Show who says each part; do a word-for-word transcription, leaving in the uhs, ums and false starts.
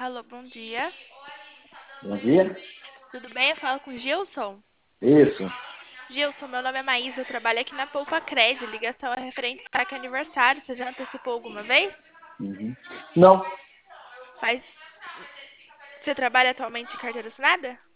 Speaker 1: Alô, bom dia.
Speaker 2: Bom dia.
Speaker 1: Tudo bem? Eu falo com o Gilson.
Speaker 2: Isso.
Speaker 1: Gilson, meu nome é Maísa, eu trabalho aqui na Poupa Cred. Ligação é referente ao saque aniversário. Você já antecipou alguma vez?
Speaker 2: Uhum. Não,
Speaker 1: Faz. Você trabalha atualmente em carteira assinada?